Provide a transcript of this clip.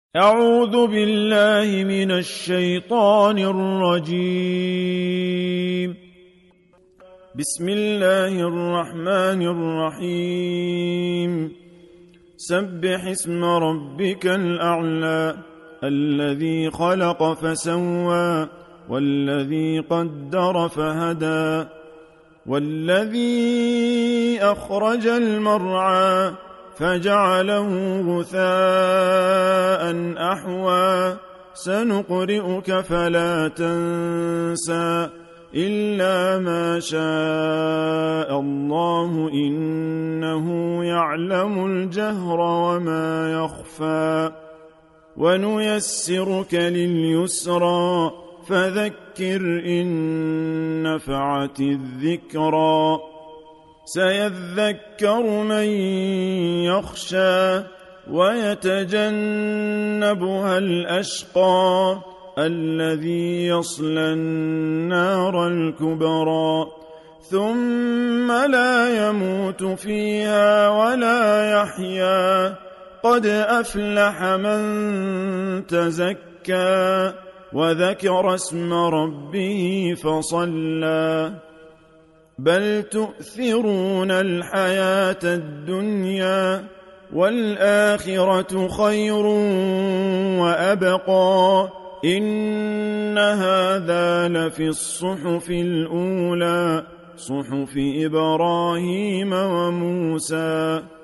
أعوذ بالله من الشيطان الرجيم. بسم الله الرحمن الرحيم. سبح اسم ربك الأعلى الذي خلق فسوى والذي قدر فهدى والذي أخرج المرعى فجعله غثاء أحوى سنقرئك فلا تنسى إلا ما شاء الله إنه يعلم الجهر وما يخفى ونيسرك لليسرى فذكر إن نفعت الذكرى سيذكر من يخشى ويتجنبها الأشقى الذي يصلى النار الكبرى ثم لا يموت فيها ولا يحيا قد أفلح من تزكى وذكر اسم ربه فصلى بل تؤثرون الحياة الدنيا والآخرة خير وأبقى إن هذا لفي الصحف الأولى صحف إبراهيم وموسى